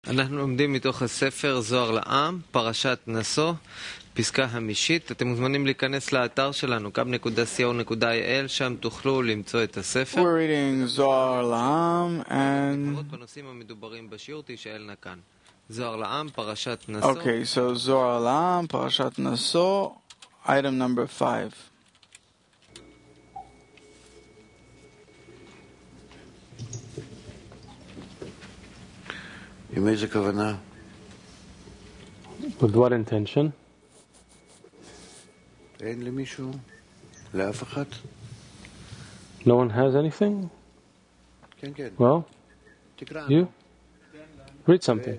אנחנו לומדים מתוך הספר זוהר לעם, פרשת נשוא, פסקה חמישית. אתם מוזמנים להיכנס לאתר שלנו, kab.co.il, שם תוכלו למצוא את הספר. We're reading Zohar La'am and... בנושאים המדוברים בשיעור תישאלנה כאן. זוהר לעם, פרשת נשוא. Okay, so Zohar La'am, Parashat Naso, item number 5. With what intention? No one has anything? Well, you? Read something.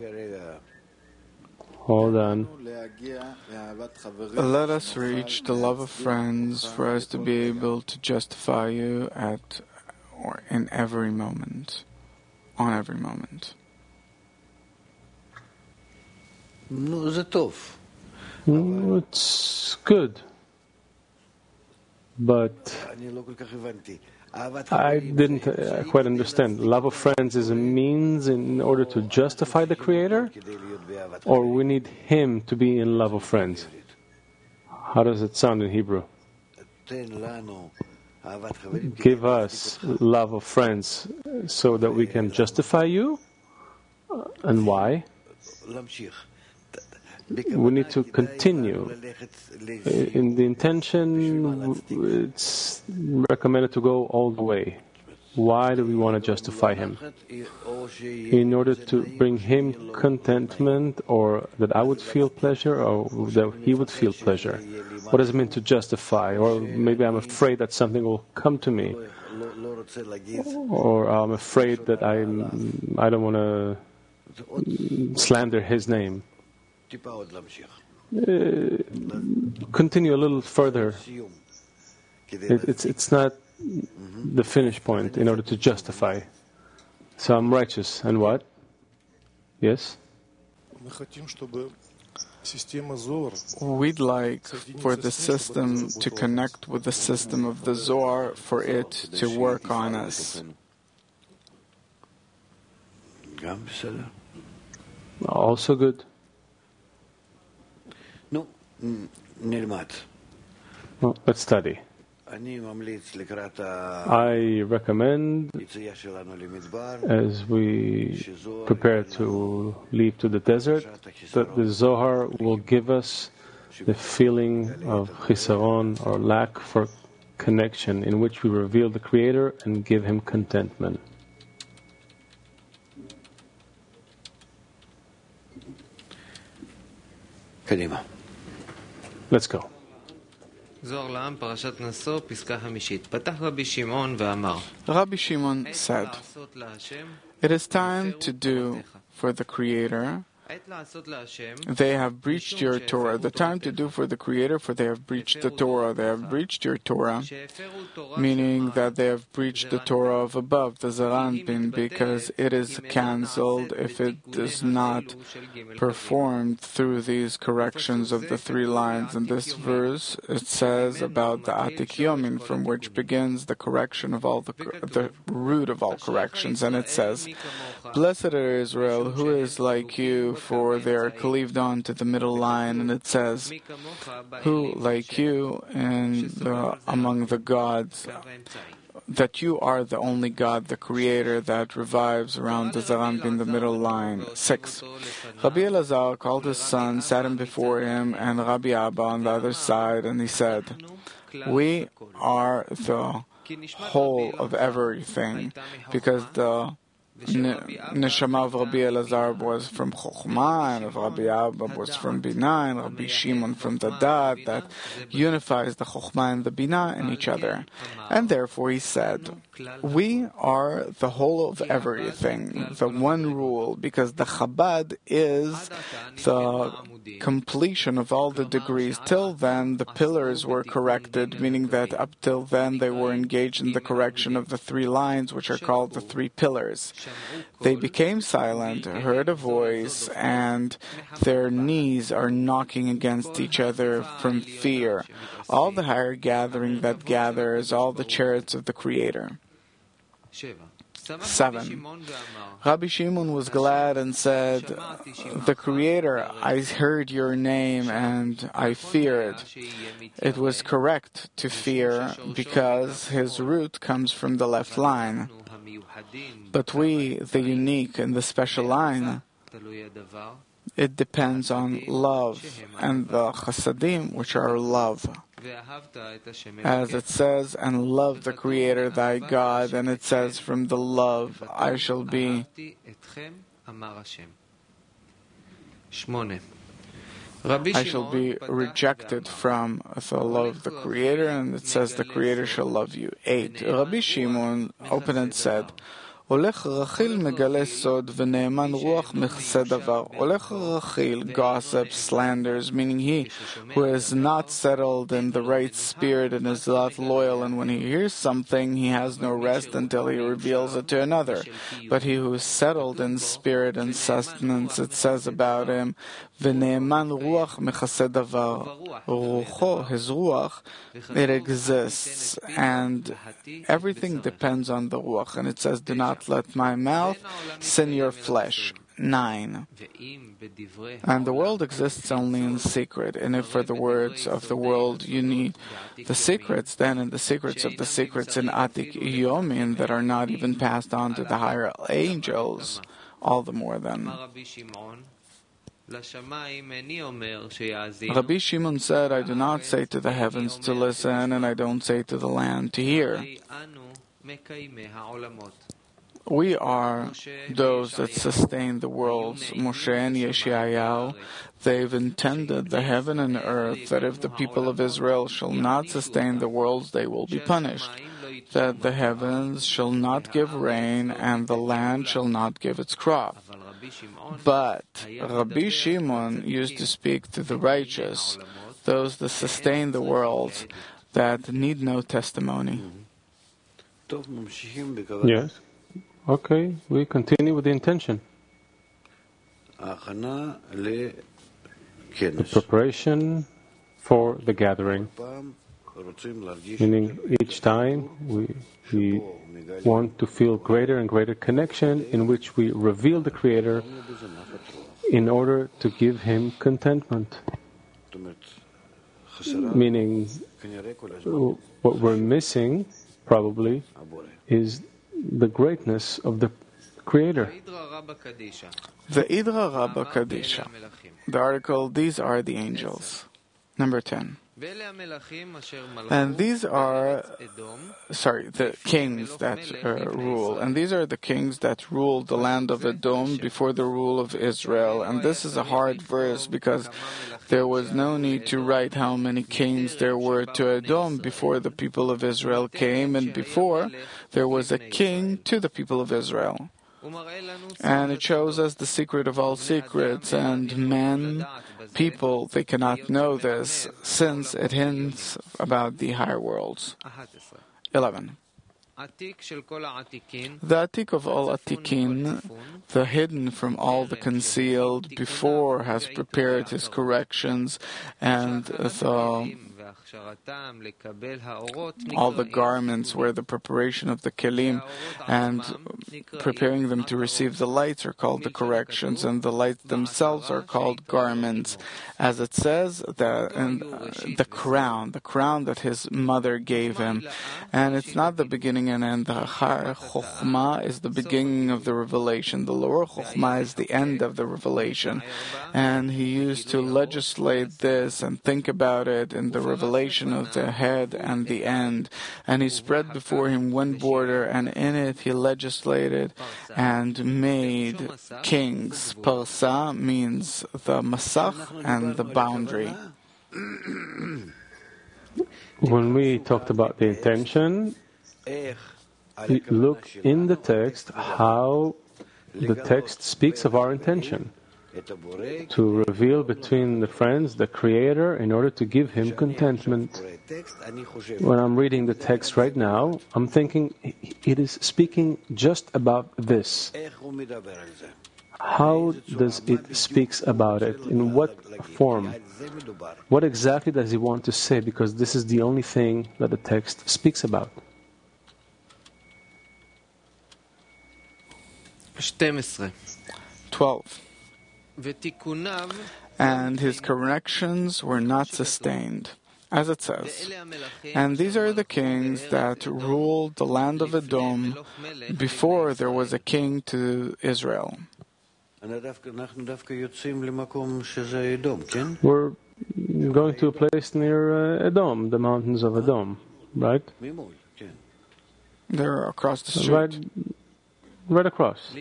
Hold on. Let us reach the love of friends for us to be able to justify you at or in every moment, on every moment. It's good, but I didn't quite understand. Love of friends is a means in order to justify the Creator, or we need Him to be in love of friends? How does it sound in Hebrew? Give us love of friends so that we can justify you? And why? We need to continue. In the intention, it's recommended to go all the way. Why do we want to justify Him? In order to bring Him contentment, or that I would feel pleasure, or that He would feel pleasure. What does it mean to justify? Or maybe I'm afraid that something will come to me, or I'm afraid that I don't want to slander His name. Continue a little further. It's not the finish point in order to justify. So I'm righteous, and what? Yes? We'd like for the system to connect with the system of the Zohar, for it to work on us. Also good. Well, let's study. I recommend, as we prepare to leave to the desert, that the Zohar will give us the feeling of chisaron, or lack for connection, in which we reveal the Creator and give Him contentment. Let's go. זוהר לעם, פרשת נשוא, פסקה חמישית. פתח רבי שמעון ואמר, Rabbi Shimon said, "It is time to do for the Creator. They have breached your Torah. The time to do for the Creator, for they have breached the Torah. They have breached your Torah, meaning that they have breached the Torah of above, the Zaranpin, because it is cancelled if it is not performed through these corrections of the 3 lines. In this verse, it says about the Atik Yomin, from which begins the correction of all the root of all corrections, and it says, "Blessed are Israel, who is like you, for they are cleaved on to the middle line," and it says, "Who like you among the gods, that you are the only God, the Creator, that revives around the Zaranpin, the middle line." 6. Rabbi Elazar called his son, sat him before him, and Rabbi Abba on the other side, and he said, "We are the whole of everything," because the Neshama of Rabbi Elazar was from Chokhmah, and of Rabbi Abba was from Binah, and Rabbi Shimon from the Dat, that unifies the Chokhmah and the Binah in each other. And therefore he said, "We are the whole of everything, the one rule," because the Chabad is the completion of all the degrees. Till then, the pillars were corrected, meaning that up till then they were engaged in the correction of the 3 lines, which are called the 3 pillars. They became silent, heard a voice, and their knees are knocking against each other from fear. All the higher gathering that gathers, all the chariots of the Creator. 7. Rabbi Shimon was glad and said, "The Creator, I heard your name and I feared." It was correct to fear because his root comes from the left line. But we, the unique and the special line, it depends on love, and the chasadim, which are love. As it says, "And love the Creator thy God," and it says, "From the love I shall be." 8. I shall be rejected from the love of the Creator, and it says, "The Creator shall love you." 8. Rabbi Shimon opened and said, הולך רכיל מגלה סוד ונאמן רוח מכסה דבר. הולך רכיל, gossip, slanders, meaning he who is not settled in the right spirit and is not loyal, and when he hears something he has no rest until he reveals it to another. But he who is settled in spirit and sustenance, it says about him, ונאמן רוח מכסה דבר. רוחו, his ruach, it exists, and everything depends on the ruach. And it says, "Do not let my mouth sin your flesh." 9. And the world exists only in secret, and if for the words of the world you need the secrets, then in the secrets of the secrets in Atik Yomin that are not even passed on to the higher angels, all the more then. Rabbi Shimon said, "I do not say to the heavens to listen, and I don't say to the land to hear." We are those that sustain the worlds. Moshe and Yeshayahu, they've intended the heaven and earth, that if the people of Israel shall not sustain the worlds, they will be punished. That the heavens shall not give rain, and the land shall not give its crop. But Rabbi Shimon used to speak to the righteous, those that sustain the world, that need no testimony. Yes. Okay, we continue with the intention. The preparation for the gathering. Meaning each time we want to feel greater and greater connection in which we reveal the Creator in order to give Him contentment. Meaning what we're missing probably is the greatness of the Creator. The Idra Rabba Kadisha. The article, "These are the angels." Number 10. And these are, the kings that rule. And these are the kings that ruled the land of Edom before the rule of Israel. And this is a hard verse because there was no need to write how many kings there were to Edom before the people of Israel came, and before there was a king to the people of Israel. And it shows us the secret of all secrets, and men, people, they cannot know this, since it hints about the higher worlds. 11. The Atik of all Atikin, the hidden from all the concealed, before has prepared his corrections, and all the garments where the preparation of the kelim and preparing them to receive the lights are called the corrections, and the lights themselves are called garments. As it says, the crown that his mother gave him. And it's not the beginning and end. The Har Chokhmah is the beginning of the revelation. The lower Chokhmah is the end of the revelation. And he used to legislate this and think about it in the revelation of the head and the end. And he spread before him one border, and in it he legislated and made kings. Parsa means the masach and the boundary. When we talked about the intention, look in the text how the text speaks of our intention. To reveal between the friends the Creator in order to give Him contentment. When I'm reading the text right now, I'm thinking it is speaking just about this. How does it speaks about it? In what form? What exactly does He want to say? Because this is the only thing that the text speaks about. 12. And his corrections were not sustained, as it says. And these are the kings that ruled the land of Edom before there was a king to Israel. We're going to a place near Edom, the mountains of Edom, right? They're across the street. Right across.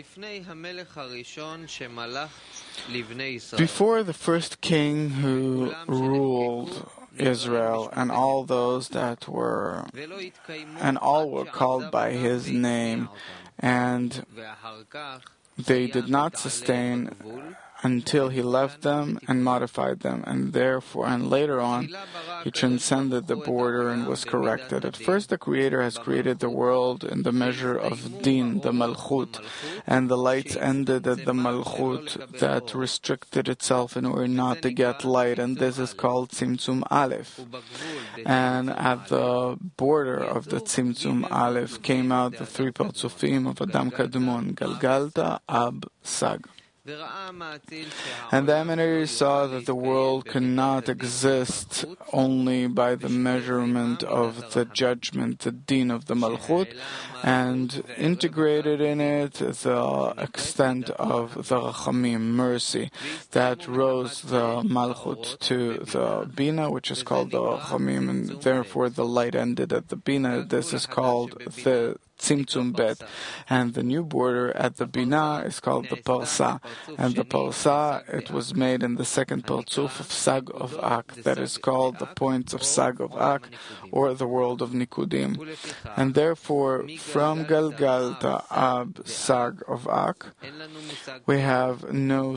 Before the first king who ruled Israel and all those that were, and all were called by his name, and they did not sustain until he left them and modified them, and later on he transcended the border and was corrected. At first the Creator has created the world in the measure of Din, the Malchut, and the lights ended at the Malchut that restricted itself in order not to get light, and this is called Tzimtzum Aleph. And at the border of the Tzimtzum Aleph came out the three Partzufim of Adam Kadmon, Galgalta, Ab, Sag. And the emanator saw that the world cannot exist only by the measurement of the judgment, the din of the Malchut, and integrated in it the extent of the Rachamim, mercy, that rose the Malchut to the Bina, which is called the Rachamim, and therefore the light ended at the Bina. This is called the Tzimtzum Bet, and the new border at the Bina is called the Parsa, and the Parsa, it was made in the second Partzuf of Sag of Ak, that is called the points of Sag of Ak, or the world of Nikudim. And therefore, from Galgalta Ab Sag of Ak, we have no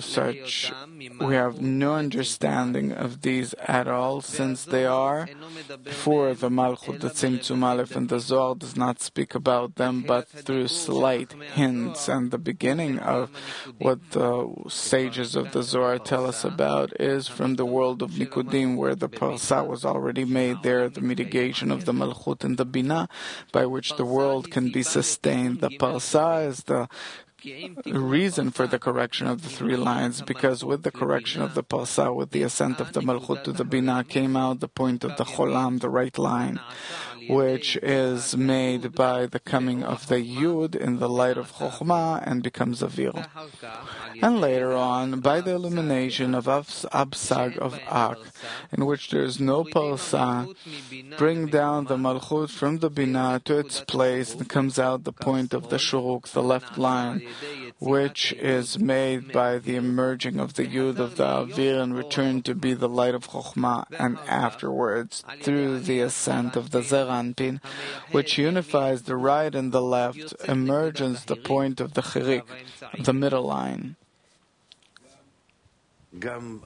understanding of these at all, since they are before the Malchut, the Tzimtzum Aleph, and the Zohar does not speak about them, but through slight hints. And the beginning of what the sages of the Zohar tell us about is from the world of Nikudim, where the Parsa was already made there, the mitigation of the Malchut and the Bina, by which the world can be sustained. The Parsa is the reason for the correction of the three lines, because with the correction of the Parsa, with the ascent of the Malchut to the Bina, came out the point of the Cholam, the right line, which is made by the coming of the Yud in the light of Chokhmah and becomes Avir. And later on, by the illumination of Absag of Ak, in which there is no Parsa, bring down the Malchut from the Bina to its place, and comes out the point of the Shuruk, the left line, which is made by the emerging of the Yud of the Avir and returned to be the light of Chokhmah, and afterwards, through the ascent of the Zeranpin, which unifies the right and the left, emerges the point of the Chirik, the middle line. Even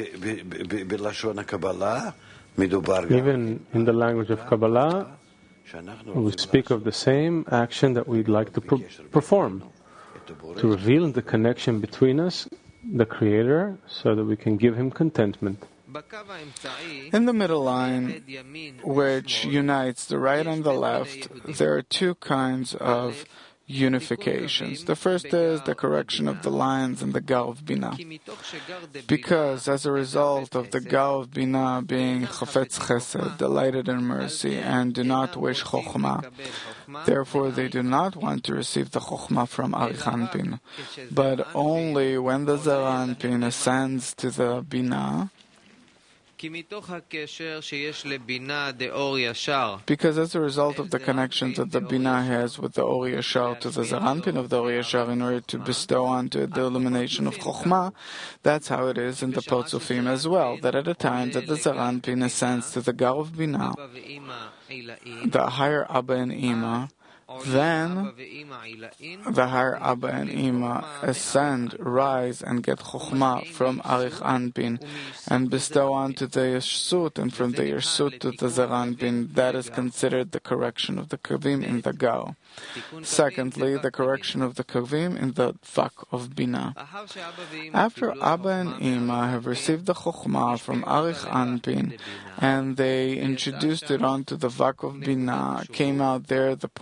in the language of Kabbalah, we speak of the same action that we'd like to perform, to reveal the connection between us, the Creator, so that we can give Him contentment. In the middle line, which unites the right and the left, there are two kinds of unifications. The first is the correction of the lines in the Gar of Bina. Because as a result of the Gar of Bina being Chafetz Chesed, delighted in mercy, and do not wish Chokhmah, therefore they do not want to receive the Chokhmah from Arich Anpin, but only when the Zera Anpin ascends to the Bina, because as a result of the connections that the Bina has with the Or Yashar to the Zeranpin of the Or Yashar in order to bestow onto it the illumination of Chokhmah, that's how it is in the Partzufim as well, that at a time that the Zeranpin ascends to the Gar of Bina, the higher Abba and Ima, then the higher Abba and Ima ascend, rise, and get Chokhmah from Arich Anpin and bestow onto the Yersut, and from the Yersut to the Zeranpin. That is considered the correction of the Kavim in the Gar. Secondly, the correction of the Kavim in the Vak of Bina. After Abba and Ima have received the Chokhmah from Arich Anpin and they introduced it onto the Vak of Bina, came out there the point of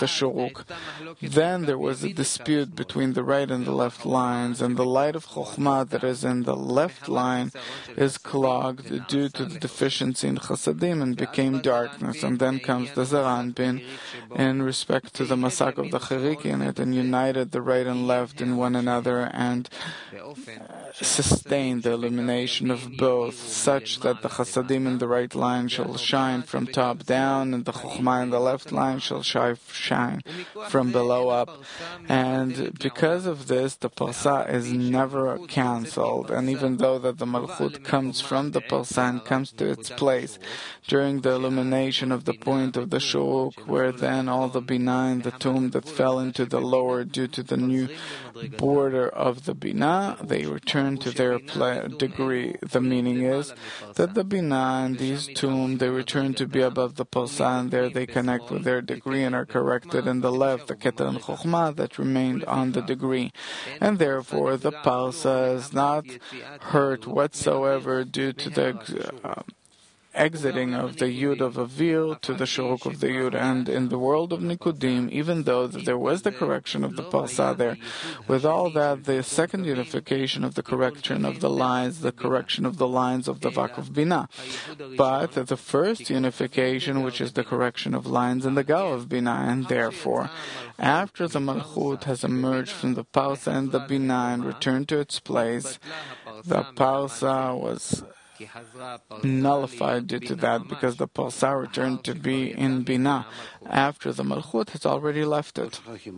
the Shuruk. Then there was a dispute between the right and the left lines, and the light of Chokhmah that is in the left line is clogged due to the deficiency in Chasadim and became darkness. And then comes the Zaranpin in respect to the Masak of the Chirik in it, and united the right and left in one another and sustained the illumination of both, such that the Chasadim in the right line shall shine from top down, and the Chokhmah in the left line shall shine from below up. And because of this, the Parsa is never cancelled, and even though that the Malchut comes from the Parsa and comes to its place during the illumination of the point of the Shuruk, where then all the Binah in the tomb that fell into the lower due to the new border of the Binah, they return to their degree. The meaning is that the Binah in these tomb, they return to be above the Parsa, and there they connect with their degree and are corrected in the left, the Keter and Chokhmah that remained on the degree. And therefore the Parsa is not hurt whatsoever due to the exiting of the Yud of Avil to the Shuruk of the Yud. And in the world of Nikudim, even though there was the correction of the Parsa there, with all that, the second unification of the correction of the lines, the correction of the lines of the Vak of Binah. But the first unification, which is the correction of lines in the Gal of Binah, and therefore, after the Malchut has emerged from the Parsa and the Binah and returned to its place, the Parsa was nullified due to that, because the Parsa returned to be in Binah after the Malchut has already left it.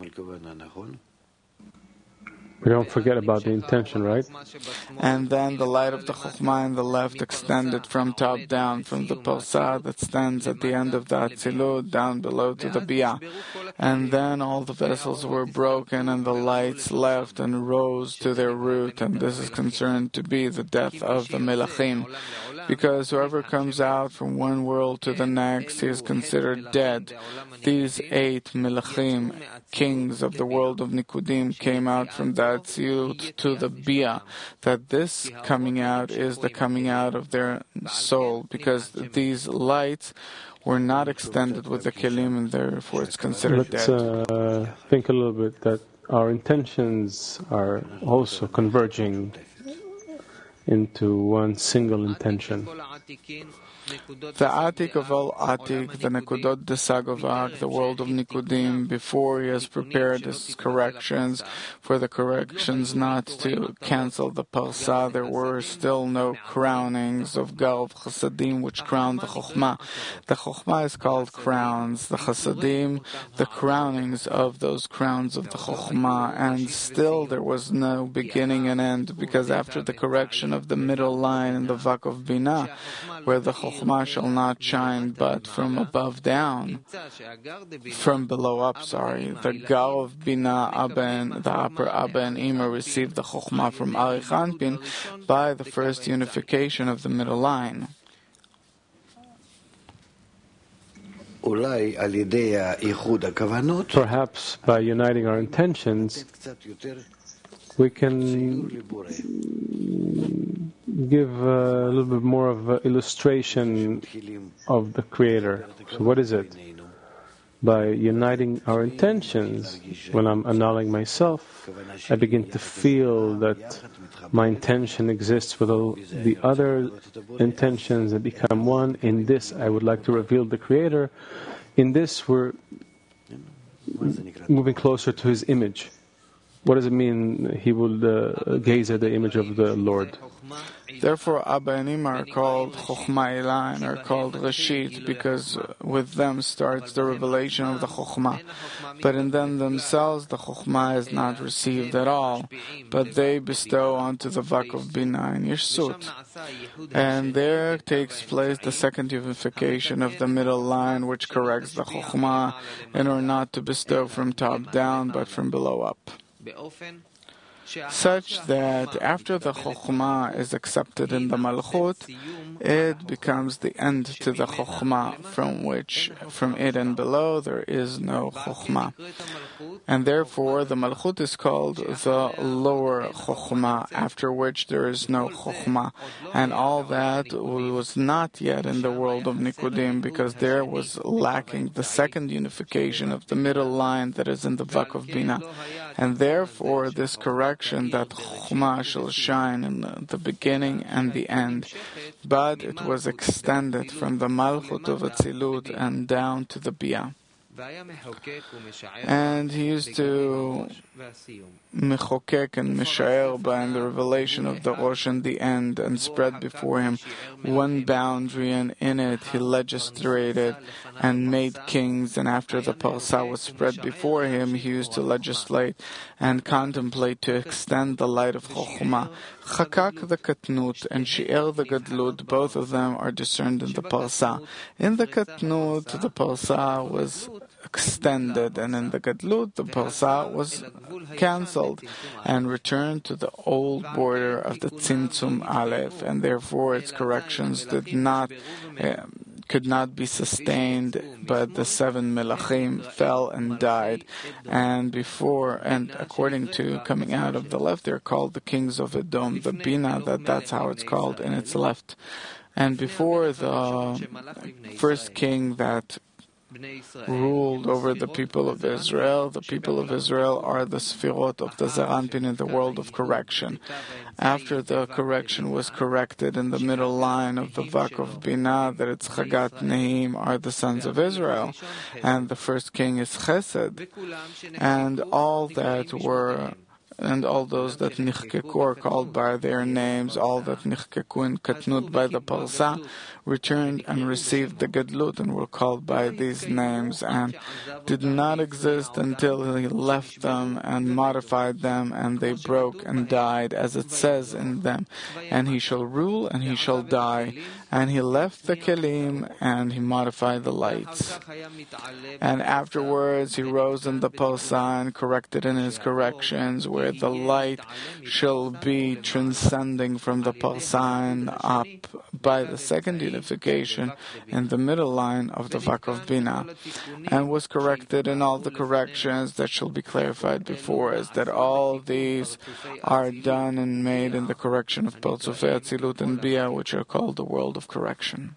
We don't forget about the intention, right? And then the light of the Chokhmah in the left extended from top down, from the Parsa that stands at the end of the Atzilut down below to the Biyah. And then all the vessels were broken, and the lights left and rose to their root, and this is concerned to be the death of the Melachim. Because whoever comes out from one world to the next, he is considered dead. These 8 Melachim, kings of the world of Nikudim, came out from the Atzilut to the Biyah. That this coming out is the coming out of their soul, because these lights were not extended with the Kelim, and therefore it's considered dead. Let's think a little bit that our intentions are also converging into one single intention. The Atik of all Atik, the Nekudot de Sagovak, the world of Nikudim, before he has prepared his corrections, for the corrections not to cancel the Parsa, there were still no crownings of Gal of Chasadim which crowned the Chokhmah. The Chokhmah is called crowns, the Chasadim, the crownings of those crowns of the Chokhmah, and still there was no beginning and end, because after the correction of the middle line in the Vak of Binah, where the Chokhmah shall not shine but from above down, from below up, the Gal of Binah, the upper Abba and Ima received the Chokhmah from Arich Anpin by the first unification of the middle line. Perhaps by uniting our intentions, we can give a little bit more of an illustration of the Creator. So what is it? By uniting our intentions, when I'm annulling myself, I begin to feel that my intention exists with all the other intentions that become one. In this, I would like to reveal the Creator. In this, we're moving closer to His image. What does it mean he will gaze at the image of the Lord? Therefore, Abba and Ima are called Chokhmah Elah and are called Rashit, because with them starts the revelation of the Chokhmah. But in them themselves, the Chokhmah is not received at all, but they bestow onto the Vak of Binah and Yeshut. And there takes place the second unification of the middle line, which corrects the Chokhmah in order not to bestow from top down, but from below up. such that after the Chokhmah is accepted in the Malchut, it becomes the end to the Chokhmah, from it and below there is no Chokhmah. And therefore the Malchut is called the lower Chokhmah, after which there is no Chokhmah. And all that was not yet in the world of Nikudim, because there was lacking the second unification of the middle line that is in the Vak of Bina. And therefore this correction that Chokhmah shall shine in the beginning and the end, but it was extended from the Malchut of Atzilut and down to the Bia. And he used to mechokek and mishaer by the revelation of the Rosh and the end, and spread before him one boundary, and in it he legislated and made kings. And after the Parsa was spread before him, he used to legislate and contemplate to extend the light of Chokhmah. Chakak the Katnut and Shi'er the Gadlut, both of them are discerned in the Parsa. In the Katnut, the Parsa was extended, and in the Gadlut, the Parsa was cancelled and returned to the old border of the Tzimtzum Aleph, and therefore its corrections could not be sustained, but the 7 Melachim fell and died. And according to coming out of the left, they're called the kings of Edom, the Bina, that's how it's called in its left. And before the first king that ruled over the people of Israel are the Sfirot of the Zeir Anpin in the world of correction. After the correction was corrected in the middle line of the Vak of Bina, that it's Chagat Nehim, are the sons of Israel, and the first king is Chesed, and all those that nichkeku are called by their names, all that nichkeku in Katnut by the Parsa, returned and received the Gadlut and were called by these names, and did not exist until he left them and modified them, and they broke and died, as it says in them, and he shall rule and he shall die. And he left the Kelim and he modified the lights. And afterwards he rose in the Parsa and corrected in his corrections, where the light shall be transcending from the Parsa and up by the second unification in the middle line of the Vak of Bina, and was corrected in all the corrections that shall be clarified before us, that all these are done and made in the correction of Partzufei Atzilut and Bia, which are called the world of correction.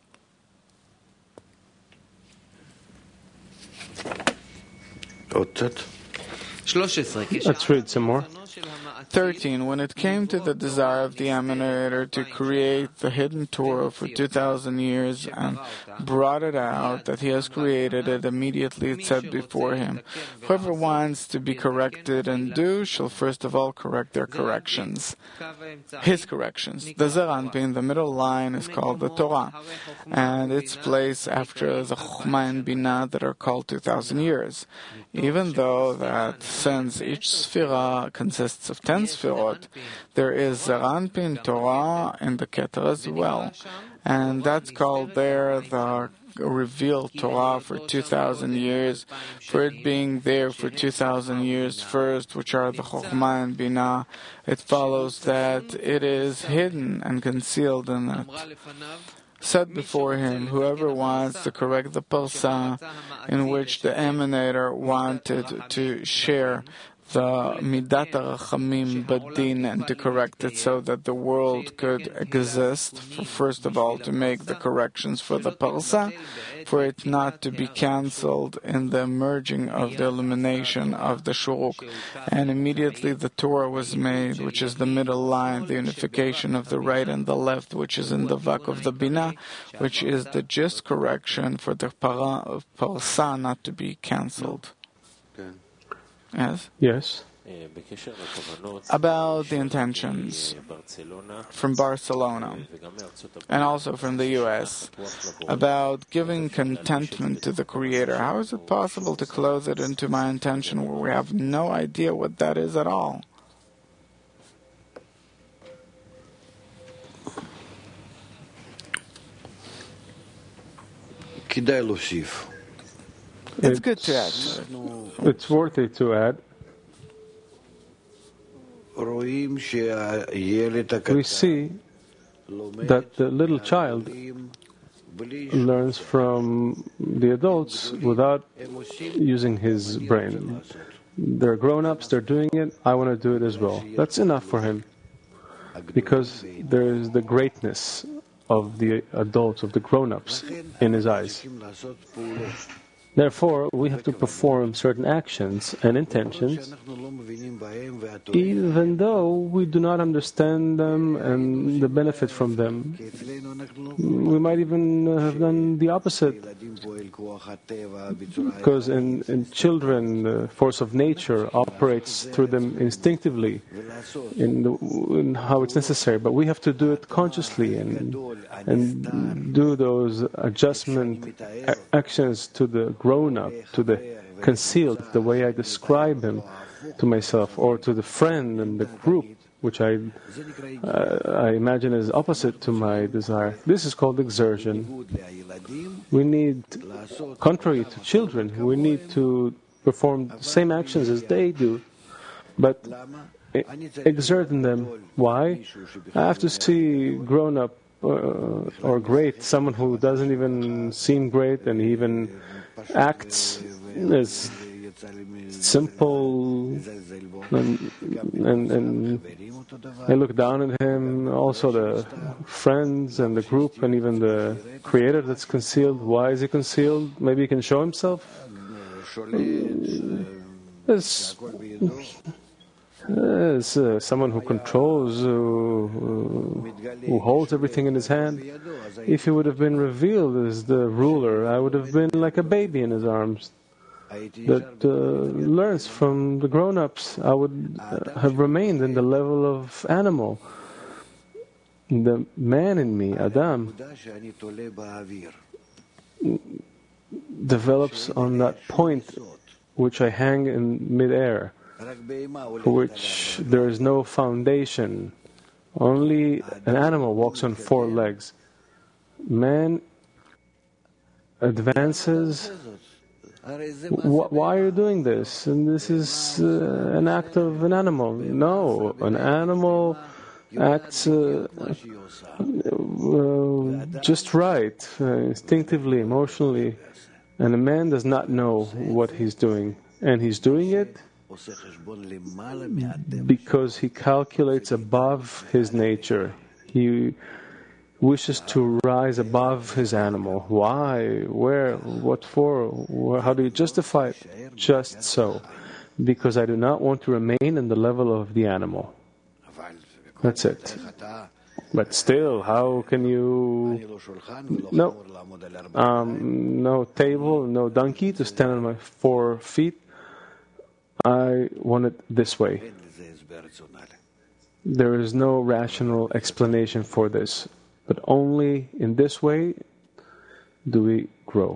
Let's read some more. 13. When it came to the desire of the Emanator to create the hidden Torah for 2,000 years and brought it out, that he has created it, immediately it said before him, whoever wants to be corrected and do shall first of all correct their corrections. His corrections. The Zeir Anpin, the middle line, is called the Torah, and its place after the Chokhmah and Bina that are called 2,000 years. Even though that since each Sphira consists of 10 Sphirot, there is Zeir Anpin Torah in the Keter as well, and that's called there the revealed Torah for 2,000 years, for it being there for 2,000 years first, which are the Chokhmah and Bina. It follows that it is hidden and concealed in it. Said before him, whoever wants to correct the Parsa in which the Emanator wanted to share the Midat HaRachamim Badin and to correct it so that the world could exist, first of all to make the corrections for the Parsa, for it not to be cancelled in the merging of the illumination of the Shuruk. And immediately the Torah was made, which is the middle line, the unification of the right and the left, which is in the Vak of the Bina, which is the just correction for the Parsa not to be cancelled. Yes? Yes. About the intentions from Barcelona and also from the U.S. about giving contentment to the Creator. How is it possible to close it into my intention where we have no idea what that is at all? It's good to add. It's worthy to add. we see that the little child learns from the adults without using his brain. They're grown-ups, they're doing it, I want to do it as well. That's enough for him, because there is the greatness of the adults, of the grown-ups in his eyes. Therefore, we have to perform certain actions and intentions, even though we do not understand them and the benefit from them. We might even have done the opposite, because in children, the force of nature operates through them instinctively in how it's necessary. But we have to do it consciously and do those adjustment actions to the grown-up, to the concealed, the way I describe him to myself, or to the friend and the group, which I imagine is opposite to my desire. This is called exertion. We need, contrary to children, we need to perform the same actions as they do, but exert in them. Why? I have to see grown-up or great, someone who doesn't even seem great and even acts as simple, and I look down at him, also the friends and the group and even the creator that's concealed. Why is he concealed? Maybe he can show himself? As someone who controls, who holds everything in his hand. If he would have been revealed as the ruler, I would have been like a baby in his arms that learns from the grown-ups. I would have remained in the level of animal. The man in me, Adam, develops on that point which I hang in midair, for which there is no foundation. Only an animal walks on 4 legs. Man advances. Why are you doing this? And this is an act of an animal. No, an animal acts just right, instinctively, emotionally, and a man does not know what he's doing. And he's doing it because he calculates above his nature. He wishes to rise above his animal. Why? Where? What for? How do you justify it? Just so. Because I do not want to remain in the level of the animal. That's it. But still, how can you... No table, no donkey to stand on my 4 feet. I want it this way. There is no rational explanation for this, but only in this way do we grow.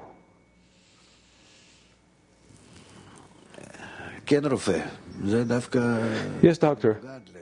Yes, doctor.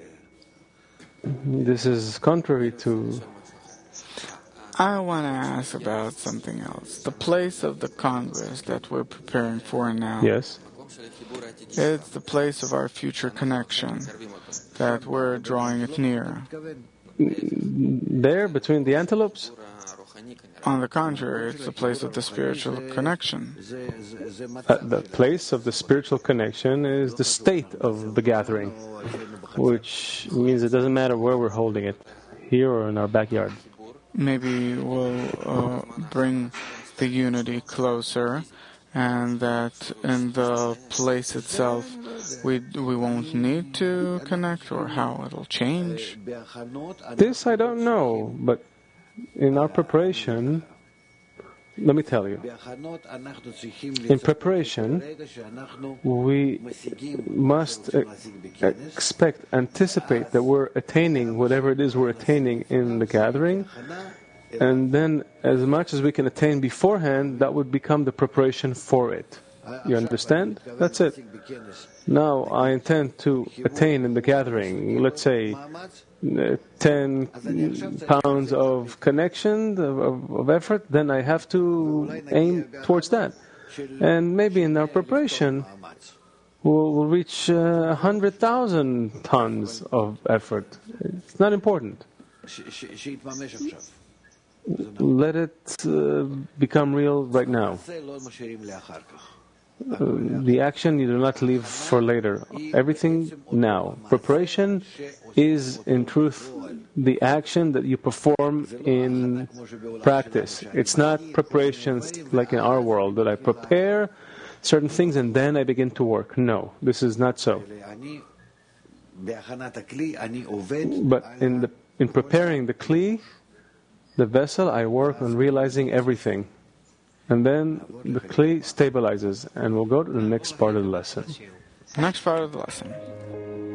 This is contrary to... I want to ask about something else. The place of the Congress that we're preparing for now. Yes. It's the place of our future connection, that we're drawing it near. There, between the antelopes? On the contrary, it's the place of the spiritual connection. The place of the spiritual connection is the state of the gathering, which means it doesn't matter where we're holding it, here or in our backyard. Maybe we'll bring the unity closer, and that in the place itself we won't need to connect, or how it'll change. This I don't know, but in our preparation, let me tell you. In preparation, we must anticipate that we're attaining whatever it is we're attaining in the gathering, and then as much as we can attain beforehand, that would become the preparation for it. You understand? That's it. Now I intend to attain in the gathering, let's say, 10 pounds of connection, of effort, then I have to aim towards that. And maybe in our preparation, will reach 100,000 tons of effort. It's not important. Let it become real right now. The action you do not leave for later. Everything now. Preparation is, in truth, the action that you perform in practice. It's not preparations like in our world, that I prepare certain things and then I begin to work. No, this is not so. But in preparing the kli, the vessel, I work on realizing everything. And then the kli stabilizes. And we'll go to the next part of the lesson. Next part of the lesson.